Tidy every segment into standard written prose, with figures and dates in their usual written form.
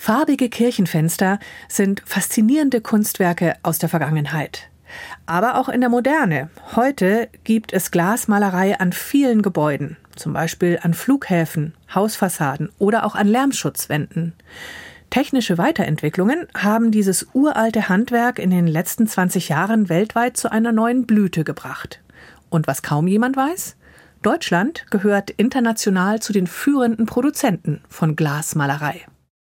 Farbige Kirchenfenster sind faszinierende Kunstwerke aus der Vergangenheit. Aber auch in der Moderne. Heute gibt es Glasmalerei an vielen Gebäuden, zum Beispiel an Flughäfen, Hausfassaden oder auch an Lärmschutzwänden. Technische Weiterentwicklungen haben dieses uralte Handwerk in den letzten 20 Jahren weltweit zu einer neuen Blüte gebracht. Und was kaum jemand weiß? Deutschland gehört international zu den führenden Produzenten von Glasmalerei.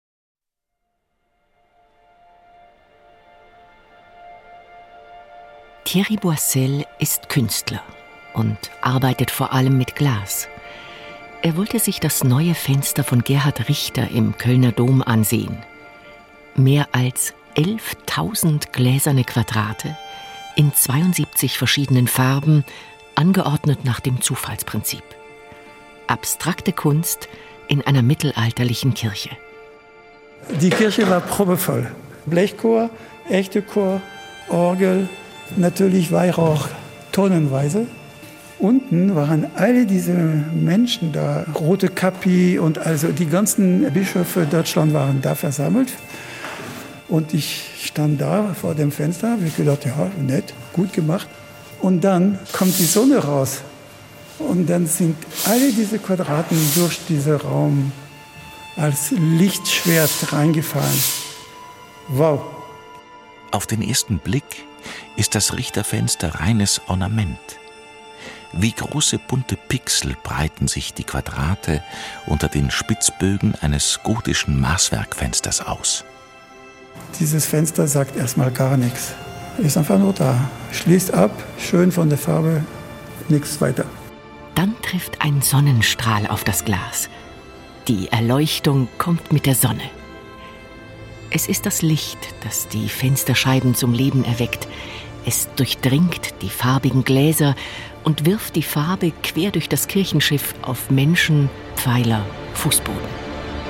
Thierry Boissel ist Künstler und arbeitet vor allem mit Glas. Er wollte sich das neue Fenster von Gerhard Richter im Kölner Dom ansehen. Mehr als 11.000 gläserne Quadrate in 72 verschiedenen Farben, angeordnet nach dem Zufallsprinzip. Abstrakte Kunst in einer mittelalterlichen Kirche. Die Kirche war probevoll. Blechchor, echte Chor, Orgel, natürlich Weihrauch tonnenweise. Unten waren alle diese Menschen da, rote Kapi und also die ganzen Bischöfe Deutschland waren da versammelt. Und ich stand da vor dem Fenster, habe gedacht, ja, nett, gut gemacht. Und dann kommt die Sonne raus. Und dann sind alle diese Quadraten durch diesen Raum als Lichtschwert reingefallen. Wow. Auf den ersten Blick ist das Richterfenster reines Ornament. Wie große bunte Pixel breiten sich die Quadrate unter den Spitzbögen eines gotischen Maßwerkfensters aus. Dieses Fenster sagt erstmal gar nichts. Ist einfach nur da. Schließt ab, schön von der Farbe, nichts weiter. Dann trifft ein Sonnenstrahl auf das Glas. Die Erleuchtung kommt mit der Sonne. Es ist das Licht, das die Fensterscheiben zum Leben erweckt. Es durchdringt die farbigen Gläser und wirft die Farbe quer durch das Kirchenschiff auf Menschen, Pfeiler, Fußboden.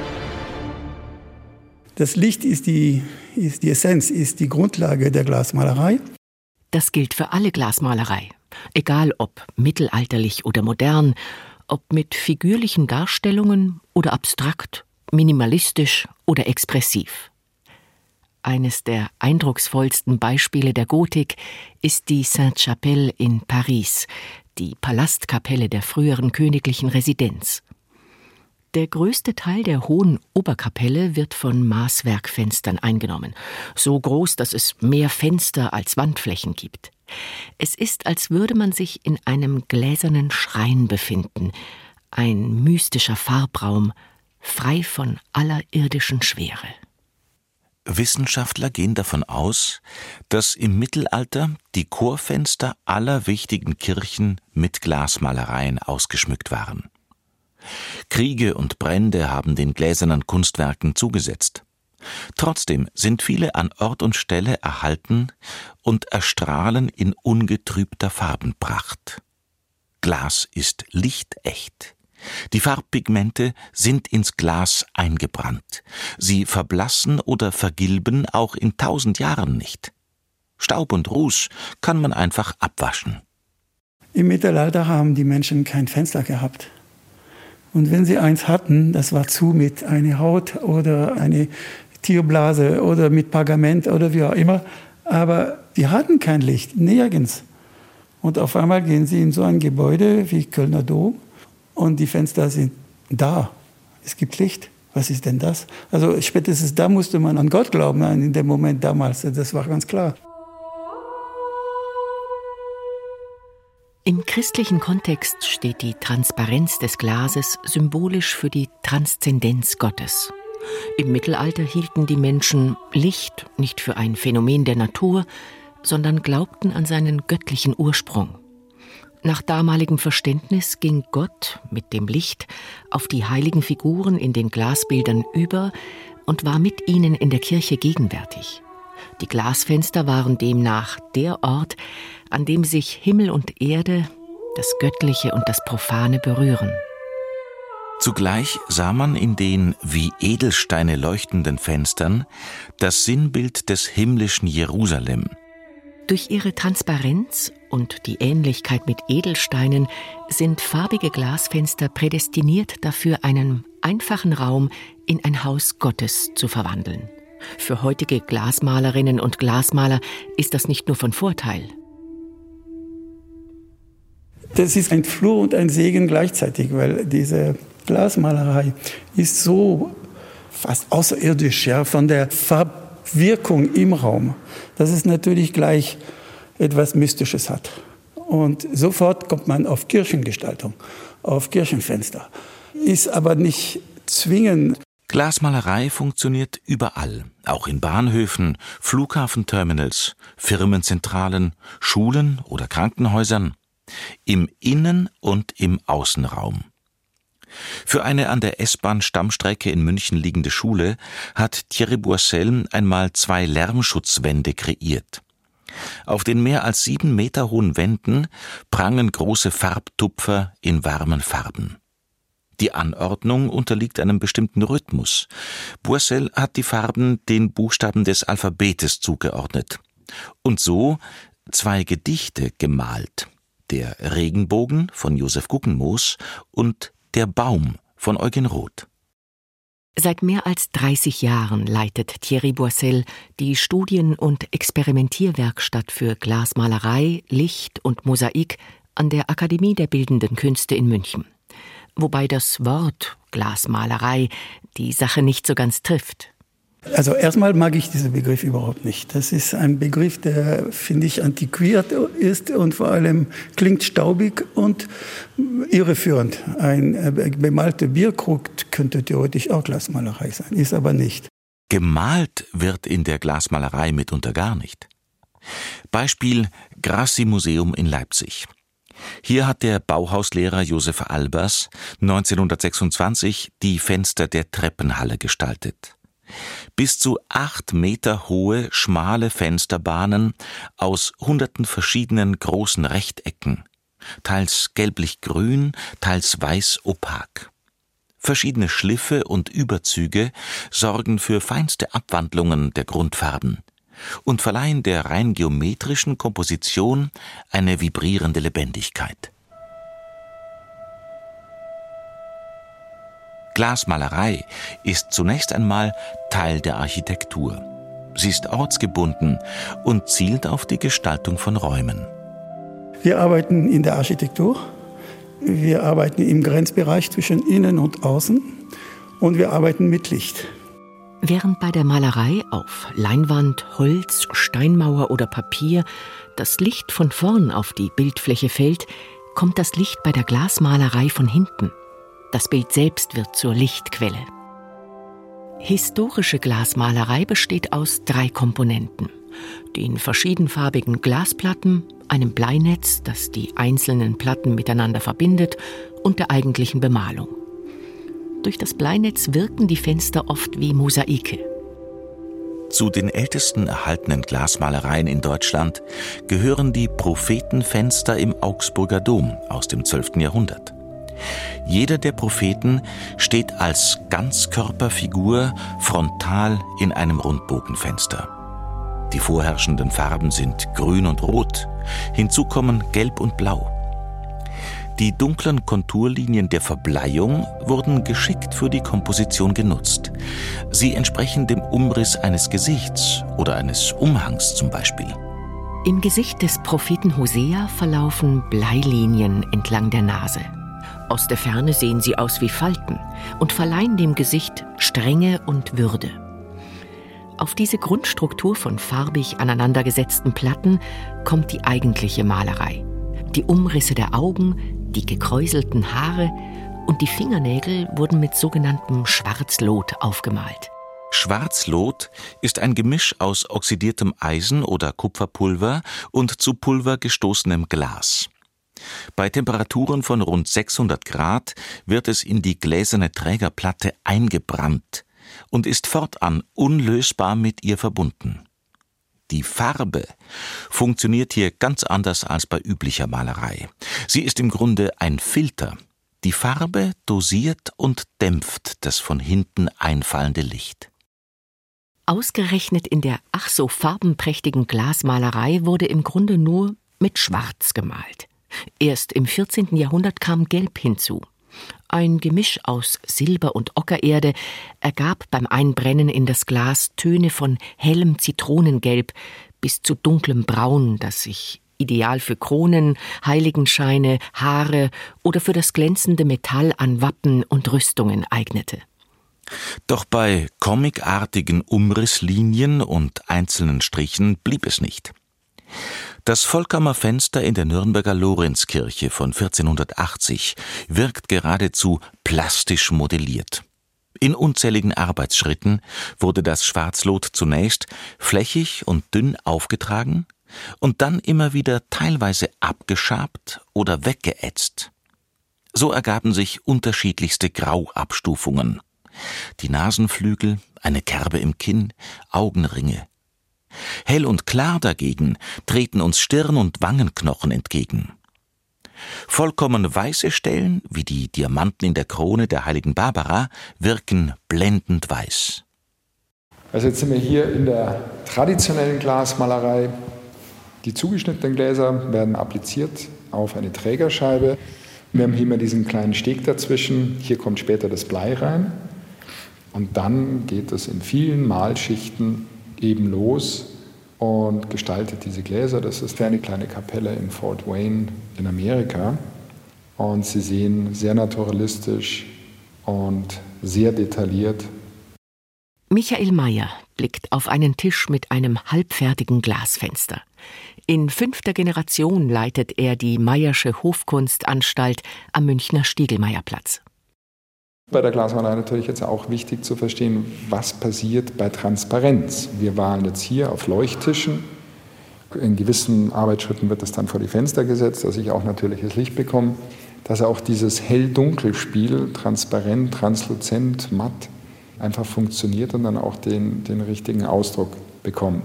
Das Licht ist die Essenz, ist die Grundlage der Glasmalerei. Das gilt für alle Glasmalerei. Egal ob mittelalterlich oder modern, ob mit figürlichen Darstellungen oder abstrakt, minimalistisch oder expressiv. Eines der eindrucksvollsten Beispiele der Gotik ist die Sainte-Chapelle in Paris, die Palastkapelle der früheren königlichen Residenz. Der größte Teil der hohen Oberkapelle wird von Maßwerkfenstern eingenommen, so groß, dass es mehr Fenster als Wandflächen gibt. Es ist, als würde man sich in einem gläsernen Schrein befinden, ein mystischer Farbraum, frei von aller irdischen Schwere. Wissenschaftler gehen davon aus, dass im Mittelalter die Chorfenster aller wichtigen Kirchen mit Glasmalereien ausgeschmückt waren. Kriege und Brände haben den gläsernen Kunstwerken zugesetzt. Trotzdem sind viele an Ort und Stelle erhalten und erstrahlen in ungetrübter Farbenpracht. Glas ist lichtecht. Die Farbpigmente sind ins Glas eingebrannt. Sie verblassen oder vergilben auch in 1000 Jahren nicht. Staub und Ruß kann man einfach abwaschen. Im Mittelalter haben die Menschen kein Fenster gehabt. Und wenn sie eins hatten, das war zu mit einer Haut oder eine Tierblase oder mit Pergament oder wie auch immer. Aber die hatten kein Licht, nirgends. Und auf einmal gehen sie in so ein Gebäude wie Kölner Dom und die Fenster sind da. Es gibt Licht. Was ist denn das? Also spätestens da musste man an Gott glauben, in dem Moment damals. Das war ganz klar. Im christlichen Kontext steht die Transparenz des Glases symbolisch für die Transzendenz Gottes. Im Mittelalter hielten die Menschen Licht nicht für ein Phänomen der Natur, sondern glaubten an seinen göttlichen Ursprung. Nach damaligem Verständnis ging Gott mit dem Licht auf die heiligen Figuren in den Glasbildern über und war mit ihnen in der Kirche gegenwärtig. Die Glasfenster waren demnach der Ort, an dem sich Himmel und Erde, das Göttliche und das Profane berühren. Zugleich sah man in den wie Edelsteine leuchtenden Fenstern das Sinnbild des himmlischen Jerusalem. Durch ihre Transparenz und die Ähnlichkeit mit Edelsteinen sind farbige Glasfenster prädestiniert dafür, einen einfachen Raum in ein Haus Gottes zu verwandeln. Für heutige Glasmalerinnen und Glasmaler ist das nicht nur von Vorteil. Das ist ein Fluch und ein Segen gleichzeitig, weil diese Glasmalerei ist so fast außerirdisch, ja, von der Farbwirkung im Raum, dass es natürlich gleich etwas Mystisches hat. Und sofort kommt man auf Kirchengestaltung, auf Kirchenfenster. Ist aber nicht zwingend. Glasmalerei funktioniert überall, auch in Bahnhöfen, Flughafenterminals, Firmenzentralen, Schulen oder Krankenhäusern, im Innen- und im Außenraum. Für eine an der S-Bahn-Stammstrecke in München liegende Schule hat Thierry Boissel einmal 2 Lärmschutzwände kreiert. Auf den mehr als 7 Meter hohen Wänden prangen große Farbtupfer in warmen Farben. Die Anordnung unterliegt einem bestimmten Rhythmus. Boissel hat die Farben den Buchstaben des Alphabetes zugeordnet und so 2 Gedichte gemalt: Der Regenbogen von Josef Guggenmoos und Der Baum von Eugen Roth. Seit mehr als 30 Jahren leitet Thierry Boissel die Studien- und Experimentierwerkstatt für Glasmalerei, Licht und Mosaik an der Akademie der Bildenden Künste in München. Wobei das Wort Glasmalerei die Sache nicht so ganz trifft. Also erstmal mag ich diesen Begriff überhaupt nicht. Das ist ein Begriff, der, finde ich, antiquiert ist und vor allem klingt staubig und irreführend. Ein bemalter Bierkrug könnte theoretisch auch Glasmalerei sein, ist aber nicht. Gemalt wird in der Glasmalerei mitunter gar nicht. Beispiel Grassi-Museum in Leipzig. Hier hat der Bauhauslehrer Josef Albers 1926 die Fenster der Treppenhalle gestaltet. Bis zu 8 Meter hohe, schmale Fensterbahnen aus hunderten verschiedenen großen Rechtecken, teils gelblich-grün, teils weiß-opak. Verschiedene Schliffe und Überzüge sorgen für feinste Abwandlungen der Grundfarben und verleihen der rein geometrischen Komposition eine vibrierende Lebendigkeit. Glasmalerei ist zunächst einmal Teil der Architektur. Sie ist ortsgebunden und zielt auf die Gestaltung von Räumen. Wir arbeiten in der Architektur, wir arbeiten im Grenzbereich zwischen Innen und Außen und wir arbeiten mit Licht. Während bei der Malerei auf Leinwand, Holz, Steinmauer oder Papier das Licht von vorn auf die Bildfläche fällt, kommt das Licht bei der Glasmalerei von hinten. Das Bild selbst wird zur Lichtquelle. Historische Glasmalerei besteht aus 3 Komponenten: den verschiedenfarbigen Glasplatten, einem Bleinetz, das die einzelnen Platten miteinander verbindet, und der eigentlichen Bemalung. Durch das Bleinetz wirken die Fenster oft wie Mosaike. Zu den ältesten erhaltenen Glasmalereien in Deutschland gehören die Prophetenfenster im Augsburger Dom aus dem 12. Jahrhundert. Jeder der Propheten steht als Ganzkörperfigur frontal in einem Rundbogenfenster. Die vorherrschenden Farben sind Grün und Rot, hinzu kommen Gelb und Blau. Die dunklen Konturlinien der Verbleihung wurden geschickt für die Komposition genutzt. Sie entsprechen dem Umriss eines Gesichts oder eines Umhangs zum Beispiel. Im Gesicht des Propheten Hosea verlaufen Bleilinien entlang der Nase. Aus der Ferne sehen sie aus wie Falten und verleihen dem Gesicht Strenge und Würde. Auf diese Grundstruktur von farbig aneinandergesetzten Platten kommt die eigentliche Malerei. Die Umrisse der Augen, die gekräuselten Haare und die Fingernägel wurden mit sogenanntem Schwarzlot aufgemalt. Schwarzlot ist ein Gemisch aus oxidiertem Eisen oder Kupferpulver und zu Pulver gestoßenem Glas. Bei Temperaturen von rund 600 Grad wird es in die gläserne Trägerplatte eingebrannt und ist fortan unlösbar mit ihr verbunden. Die Farbe funktioniert hier ganz anders als bei üblicher Malerei. Sie ist im Grunde ein Filter. Die Farbe dosiert und dämpft das von hinten einfallende Licht. Ausgerechnet in der ach so farbenprächtigen Glasmalerei wurde im Grunde nur mit Schwarz gemalt. Erst im 14. Jahrhundert kam Gelb hinzu. Ein Gemisch aus Silber und Ockererde ergab beim Einbrennen in das Glas Töne von hellem Zitronengelb bis zu dunklem Braun, das sich ideal für Kronen, Heiligenscheine, Haare oder für das glänzende Metall an Wappen und Rüstungen eignete. Doch bei comicartigen Umrisslinien und einzelnen Strichen blieb es nicht. Das Vollkammerfenster in der Nürnberger Lorenzkirche von 1480 wirkt geradezu plastisch modelliert. In unzähligen Arbeitsschritten wurde das Schwarzlot zunächst flächig und dünn aufgetragen und dann immer wieder teilweise abgeschabt oder weggeätzt. So ergaben sich unterschiedlichste Grauabstufungen. Die Nasenflügel, eine Kerbe im Kinn, Augenringe. Hell und klar dagegen treten uns Stirn- und Wangenknochen entgegen. Vollkommen weiße Stellen, wie die Diamanten in der Krone der heiligen Barbara, wirken blendend weiß. Also jetzt sind wir hier in der traditionellen Glasmalerei. Die zugeschnittenen Gläser werden appliziert auf eine Trägerscheibe. Wir haben hier immer diesen kleinen Steg dazwischen. Hier kommt später das Blei rein. Und dann geht es in vielen Malschichten eben los und gestaltet diese Gläser. Das ist eine kleine Kapelle in Fort Wayne in Amerika. Und Sie sehen sehr naturalistisch und sehr detailliert. Michael Mayer blickt auf einen Tisch mit einem halbfertigen Glasfenster. In 5. Generation leitet er die Mayersche Hofkunstanstalt am Münchner Stiegelmeierplatz. Bei der Glasmalerei natürlich jetzt auch wichtig zu verstehen, was passiert bei Transparenz. Wir waren jetzt hier auf Leuchttischen. In gewissen Arbeitsschritten wird das dann vor die Fenster gesetzt, dass ich auch natürliches Licht bekomme. Dass auch dieses Hell-Dunkel-Spiel, transparent, transluzent, matt, einfach funktioniert und dann auch den richtigen Ausdruck bekommt.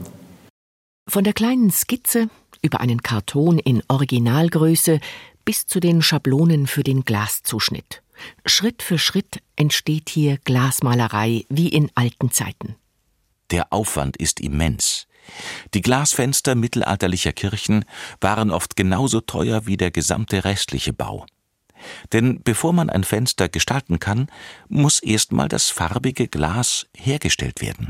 Von der kleinen Skizze über einen Karton in Originalgröße bis zu den Schablonen für den Glaszuschnitt. Schritt für Schritt entsteht hier Glasmalerei wie in alten Zeiten. Der Aufwand ist immens. Die Glasfenster mittelalterlicher Kirchen waren oft genauso teuer wie der gesamte restliche Bau. Denn bevor man ein Fenster gestalten kann, muss erstmal das farbige Glas hergestellt werden.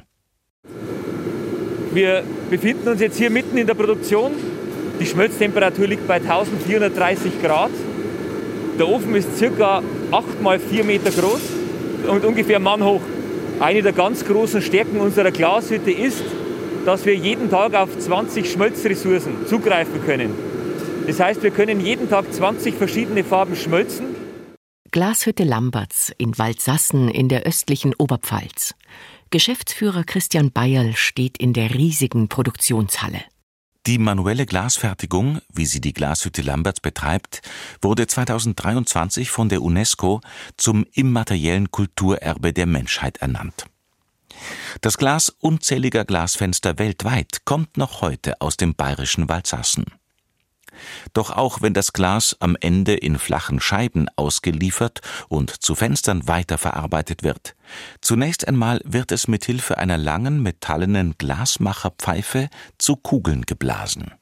Wir befinden uns jetzt hier mitten in der Produktion. Die Schmelztemperatur liegt bei 1430 Grad. Der Ofen ist ca. 8 mal 4 Meter groß und ungefähr Mann hoch. Eine der ganz großen Stärken unserer Glashütte ist, dass wir jeden Tag auf 20 Schmelzressourcen zugreifen können. Das heißt, wir können jeden Tag 20 verschiedene Farben schmelzen. Glashütte Lamberts in Waldsassen in der östlichen Oberpfalz. Geschäftsführer Christian Bayerl steht in der riesigen Produktionshalle. Die manuelle Glasfertigung, wie sie die Glashütte Lamberts betreibt, wurde 2023 von der UNESCO zum immateriellen Kulturerbe der Menschheit ernannt. Das Glas unzähliger Glasfenster weltweit kommt noch heute aus dem bayerischen Waldsassen. Doch auch wenn das Glas am Ende in flachen Scheiben ausgeliefert und zu Fenstern weiterverarbeitet wird, zunächst einmal wird es mit Hilfe einer langen metallenen Glasmacherpfeife zu Kugeln geblasen.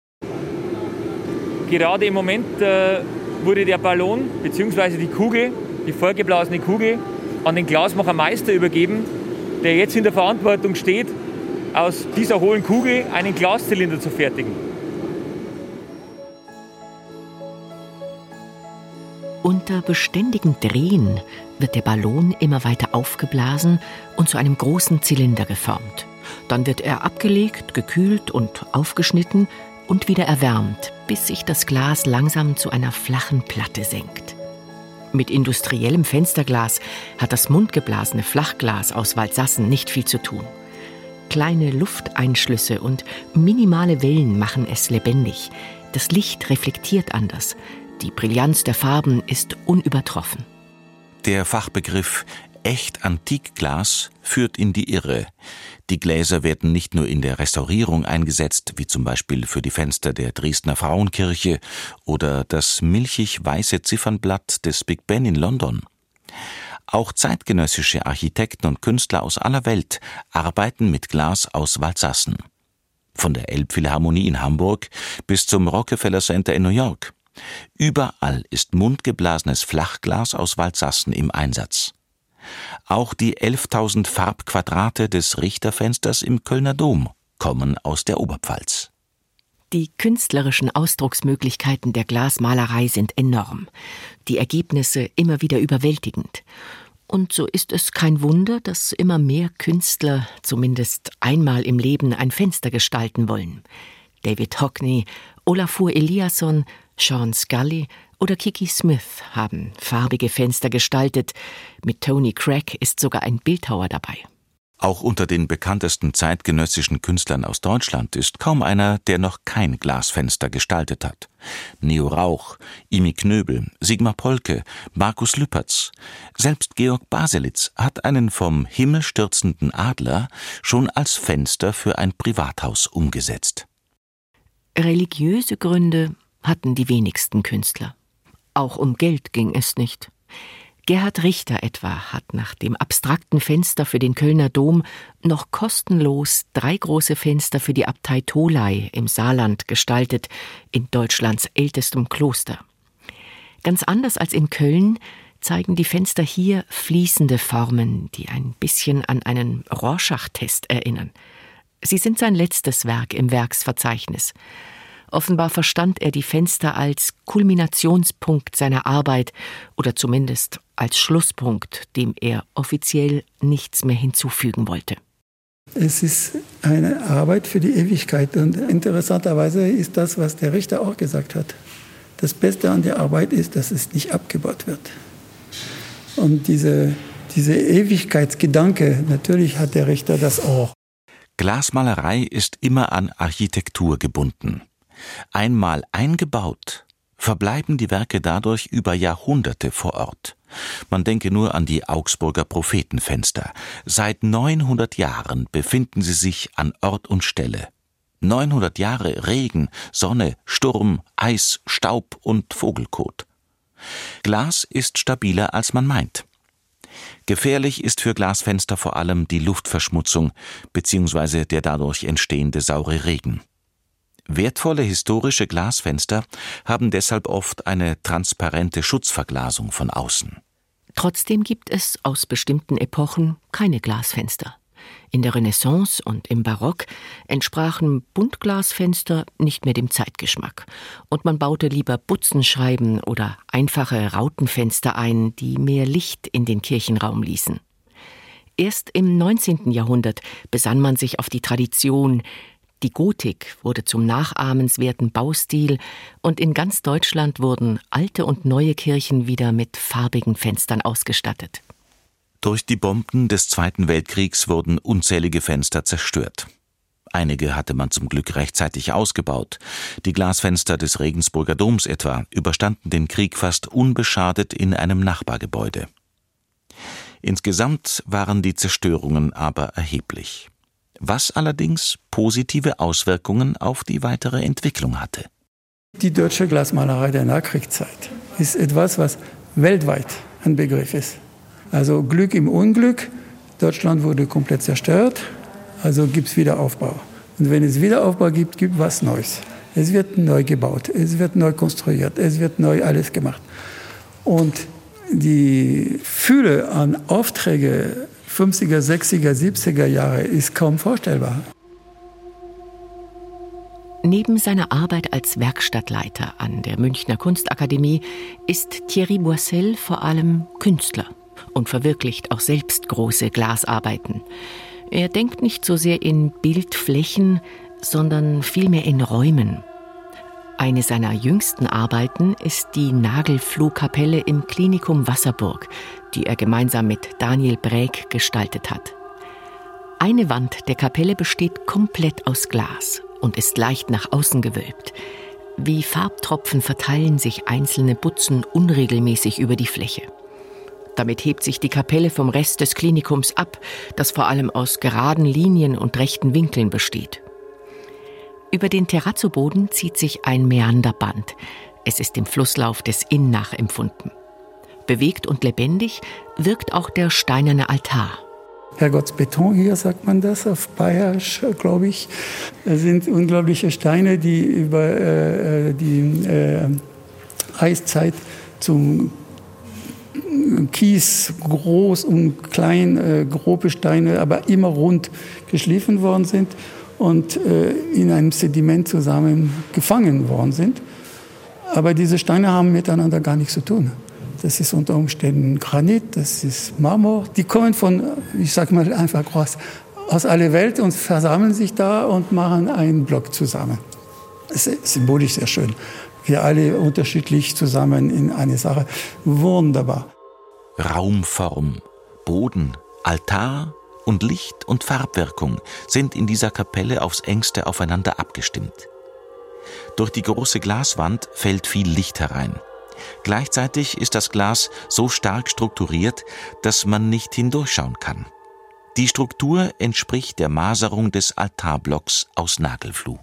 Gerade im Moment wurde der Ballon bzw. die Kugel, die vorgeblasene Kugel, an den Glasmachermeister übergeben, der jetzt in der Verantwortung steht, aus dieser hohlen Kugel einen Glaszylinder zu fertigen. Unter beständigem Drehen wird der Ballon immer weiter aufgeblasen und zu einem großen Zylinder geformt. Dann wird er abgelegt, gekühlt und aufgeschnitten und wieder erwärmt, bis sich das Glas langsam zu einer flachen Platte senkt. Mit industriellem Fensterglas hat das mundgeblasene Flachglas aus Waldsassen nicht viel zu tun. Kleine Lufteinschlüsse und minimale Wellen machen es lebendig. Das Licht reflektiert anders. Die Brillanz der Farben ist unübertroffen. Der Fachbegriff Echt-Antikglas führt in die Irre. Die Gläser werden nicht nur in der Restaurierung eingesetzt, wie zum Beispiel für die Fenster der Dresdner Frauenkirche oder das milchig-weiße Ziffernblatt des Big Ben in London. Auch zeitgenössische Architekten und Künstler aus aller Welt arbeiten mit Glas aus Waldsassen. von der Elbphilharmonie in Hamburg bis zum Rockefeller Center in New York. Überall ist mundgeblasenes Flachglas aus Waldsassen im Einsatz. Auch die 11.000 Farbquadrate des Richterfensters im Kölner Dom kommen aus der Oberpfalz. Die künstlerischen Ausdrucksmöglichkeiten der Glasmalerei sind enorm, die Ergebnisse immer wieder überwältigend. Und so ist es kein Wunder, dass immer mehr Künstler zumindest einmal im Leben ein Fenster gestalten wollen. David Hockney, Olafur Eliasson, Sean Scully oder Kiki Smith haben farbige Fenster gestaltet. Mit Tony Craig ist sogar ein Bildhauer dabei. Auch unter den bekanntesten zeitgenössischen Künstlern aus Deutschland ist kaum einer, der noch kein Glasfenster gestaltet hat. Neo Rauch, Imi Knöbel, Sigmar Polke, Markus Lüpertz. Selbst Georg Baselitz hat einen vom Himmel stürzenden Adler schon als Fenster für ein Privathaus umgesetzt. Religiöse Gründe hatten die wenigsten Künstler. Auch um Geld ging es nicht. Gerhard Richter etwa hat nach dem abstrakten Fenster für den Kölner Dom noch kostenlos 3 große Fenster für die Abtei Tholey im Saarland gestaltet, in Deutschlands ältestem Kloster. Ganz anders als in Köln zeigen die Fenster hier fließende Formen, die ein bisschen an einen Rorschach-Test erinnern. Sie sind sein letztes Werk im Werksverzeichnis. Offenbar verstand er die Fenster als Kulminationspunkt seiner Arbeit oder zumindest als Schlusspunkt, dem er offiziell nichts mehr hinzufügen wollte. Es ist eine Arbeit für die Ewigkeit und interessanterweise ist das, was der Richter auch gesagt hat. Das Beste an der Arbeit ist, dass es nicht abgebaut wird. Und diese Ewigkeitsgedanke, natürlich hat der Richter das auch. Glasmalerei ist immer an Architektur gebunden. Einmal eingebaut, verbleiben die Werke dadurch über Jahrhunderte vor Ort. Man denke nur an die Augsburger Prophetenfenster. Seit 900 Jahren befinden sie sich an Ort und Stelle. 900 Jahre Regen, Sonne, Sturm, Eis, Staub und Vogelkot. Glas ist stabiler, als man meint. Gefährlich ist für Glasfenster vor allem die Luftverschmutzung bzw. der dadurch entstehende saure Regen. Wertvolle historische Glasfenster haben deshalb oft eine transparente Schutzverglasung von außen. Trotzdem gibt es aus bestimmten Epochen keine Glasfenster. In der Renaissance und im Barock entsprachen Buntglasfenster nicht mehr dem Zeitgeschmack. Und man baute lieber Butzenscheiben oder einfache Rautenfenster ein, die mehr Licht in den Kirchenraum ließen. Erst im 19. Jahrhundert besann man sich auf die Tradition. Die Gotik wurde zum nachahmenswerten Baustil und in ganz Deutschland wurden alte und neue Kirchen wieder mit farbigen Fenstern ausgestattet. Durch die Bomben des Zweiten Weltkriegs wurden unzählige Fenster zerstört. Einige hatte man zum Glück rechtzeitig ausgebaut. Die Glasfenster des Regensburger Doms etwa überstanden den Krieg fast unbeschadet in einem Nachbargebäude. Insgesamt waren die Zerstörungen aber erheblich, was allerdings positive Auswirkungen auf die weitere Entwicklung hatte. Die deutsche Glasmalerei der Nachkriegszeit ist etwas, was weltweit ein Begriff ist. Also Glück im Unglück, Deutschland wurde komplett zerstört, also gibt es Wiederaufbau. Und wenn es Wiederaufbau gibt, gibt es was Neues. Es wird neu gebaut, es wird neu konstruiert, es wird neu alles gemacht. Und die Fülle an Aufträge 50er, 60er, 70er Jahre ist kaum vorstellbar. Neben seiner Arbeit als Werkstattleiter an der Münchner Kunstakademie ist Thierry Boissel vor allem Künstler und verwirklicht auch selbst große Glasarbeiten. Er denkt nicht so sehr in Bildflächen, sondern vielmehr in Räumen. Eine seiner jüngsten Arbeiten ist die Nagelfluhkapelle im Klinikum Wasserburg, die er gemeinsam mit Daniel Bräg gestaltet hat. Eine Wand der Kapelle besteht komplett aus Glas und ist leicht nach außen gewölbt. Wie Farbtropfen verteilen sich einzelne Butzen unregelmäßig über die Fläche. Damit hebt sich die Kapelle vom Rest des Klinikums ab, das vor allem aus geraden Linien und rechten Winkeln besteht. Über den Terrazzoboden zieht sich ein Mäanderband. Es ist dem Flusslauf des Inn nachempfunden. Bewegt und lebendig wirkt auch der steinerne Altar. Herrgottsbeton hier, sagt man das auf Bayerisch, glaube ich. Das sind unglaubliche Steine, die über die Eiszeit zum Kies, groß und klein, grobe Steine, aber immer rund geschliffen worden sind und in einem Sediment zusammen gefangen worden sind. Aber diese Steine haben miteinander gar nichts zu tun. Das ist unter Umständen Granit, das ist Marmor. Die kommen von, ich sage mal einfach groß, aus aller Welt und versammeln sich da und machen einen Block zusammen. Das ist symbolisch sehr schön. Wir alle unterschiedlich zusammen in eine Sache. Wunderbar. Raumform, Boden, Altar und Licht- und Farbwirkung sind in dieser Kapelle aufs Engste aufeinander abgestimmt. Durch die große Glaswand fällt viel Licht herein. Gleichzeitig ist das Glas so stark strukturiert, dass man nicht hindurchschauen kann. Die Struktur entspricht der Maserung des Altarblocks aus Nagelfluh.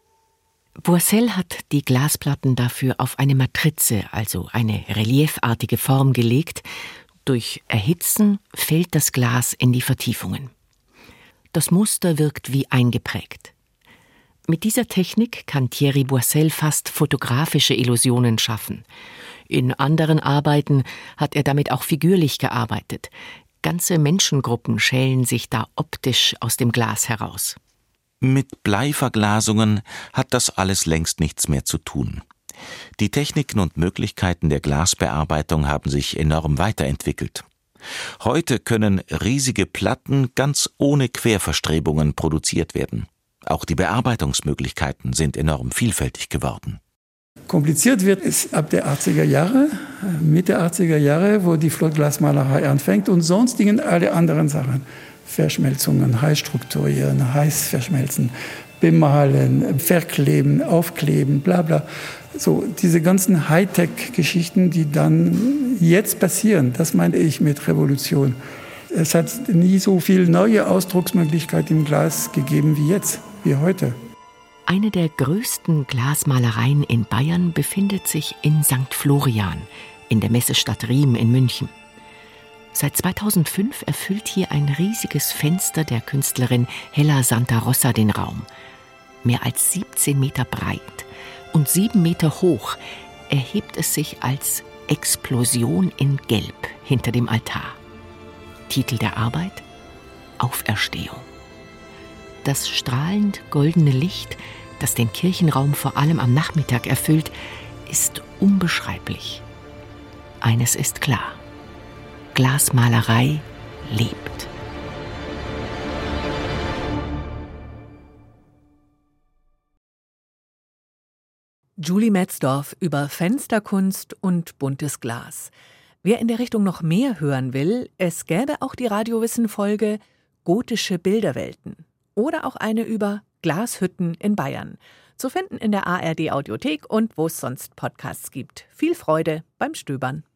Boissel hat die Glasplatten dafür auf eine Matrize, also eine reliefartige Form gelegt. Durch Erhitzen fällt das Glas in die Vertiefungen. Das Muster wirkt wie eingeprägt. Mit dieser Technik kann Thierry Boissel fast fotografische Illusionen schaffen. In anderen Arbeiten hat er damit auch figürlich gearbeitet. Ganze Menschengruppen schälen sich da optisch aus dem Glas heraus. Mit Bleiverglasungen hat das alles längst nichts mehr zu tun. Die Techniken und Möglichkeiten der Glasbearbeitung haben sich enorm weiterentwickelt. Heute können riesige Platten ganz ohne Querverstrebungen produziert werden. Auch die Bearbeitungsmöglichkeiten sind enorm vielfältig geworden. Kompliziert wird es ab der 80er Jahre, Mitte 80er Jahre, wo die Flottglasmalerei anfängt und sonstigen alle anderen Sachen. Verschmelzungen, heiß strukturieren, heiß verschmelzen, bemalen, verkleben, aufkleben, bla bla. So, diese ganzen Hightech-Geschichten, die dann jetzt passieren, das meine ich mit Revolution. Es hat nie so viele neue Ausdrucksmöglichkeiten im Glas gegeben wie jetzt, wie heute. Eine der größten Glasmalereien in Bayern befindet sich in St. Florian, in der Messestadt Riem in München. Seit 2005 erfüllt hier ein riesiges Fenster der Künstlerin Hella Santa Rosa den Raum. Mehr als 17 Meter breit und 7 Meter hoch erhebt es sich als Explosion in Gelb hinter dem Altar. Titel der Arbeit: Auferstehung. Das strahlend goldene Licht, das den Kirchenraum vor allem am Nachmittag erfüllt, ist unbeschreiblich. Eines ist klar: Glasmalerei lebt. Julie Metzdorf über Fensterkunst und buntes Glas. Wer in der Richtung noch mehr hören will, es gäbe auch die Radiowissen-Folge Gotische Bilderwelten oder auch eine über Glashütten in Bayern. Zu finden in der ARD-Audiothek und wo es sonst Podcasts gibt. Viel Freude beim Stöbern.